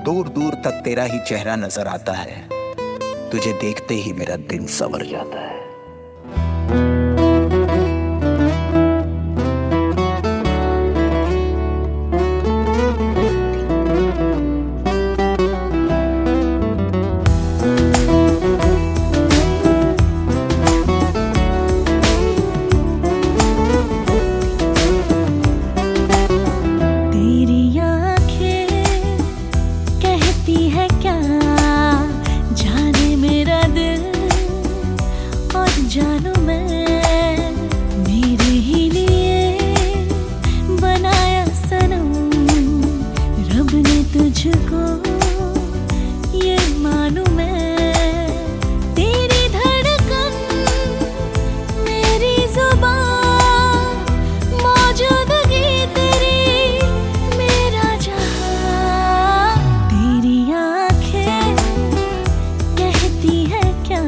दूर दूर तक तेरा ही चेहरा नजर आता है, तुझे देखते ही मेरा दिन संवर जाता है। जानू मैं मेरे ही लिए बनाया सनम रब ने तुझको, ये मानू मैं। तेरी धड़कन मेरी जुबान, मौजूदगी तेरी मेरा जहां। तेरी आंखें कहती है क्या,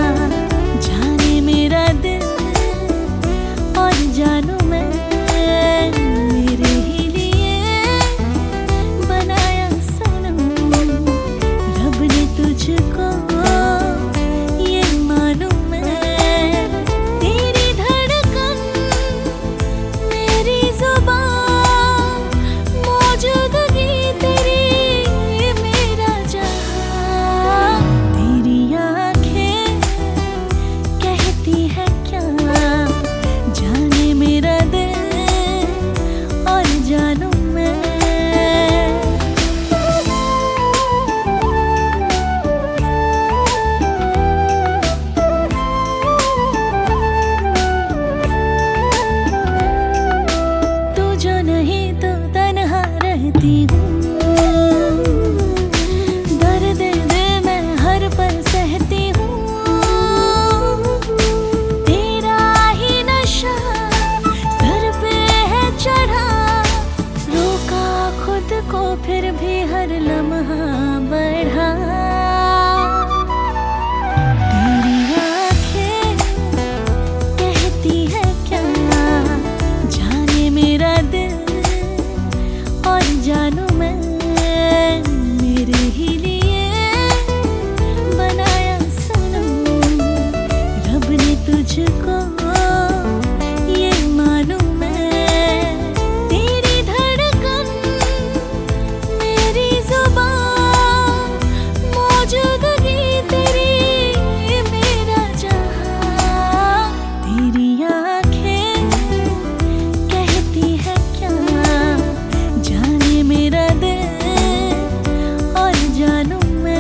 मेरा दिल और जानू मैं मेरे ही लिए बनाया सनम रब ने तुझको, ये मानू मैं। तेरी धड़कन मेरी जुबान, मौजूदगी तेरी मेरा जहां। तेरी आंखें कहती है क्या, जाने मेरा दिल और जानू मैं। तू जो नहीं तो तन्हा रहती हूँ, दर्द दिल मैं हर पल सहती हूँ। को फिर भी हर लम्हा बढ़ा। तेरी आंखें कहती है क्या, जाने मेरा दिल और जानू मैं मेरे ही लिए बनाया सनम रब ने तुझको, ये मानू मैं। तेरी धड़कन मेरी जुबान, मौजूदगी तेरी मेरा जहां। तेरी आंखें कहती है क्या, जाने मेरा दिल और जानू मैं।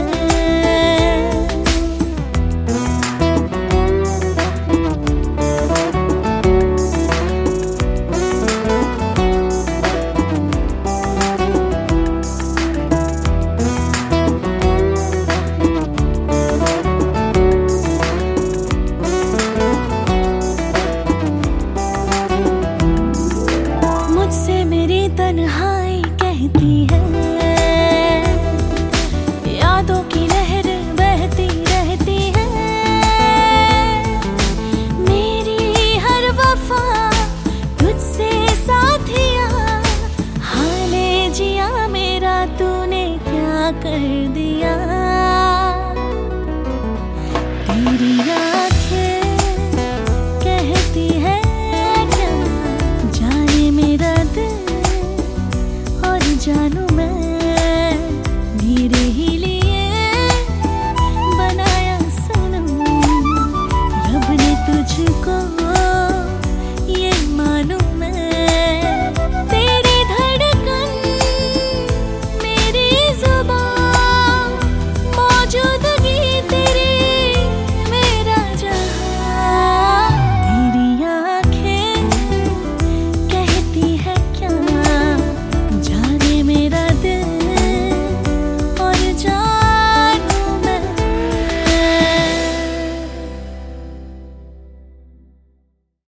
मुझसे मेरी तन्हाई कहती है, यादों की लहर बहती रहती है। मेरी हर वफा तुझसे साथिया, हाले जिया मेरा तूने क्या कर दिया।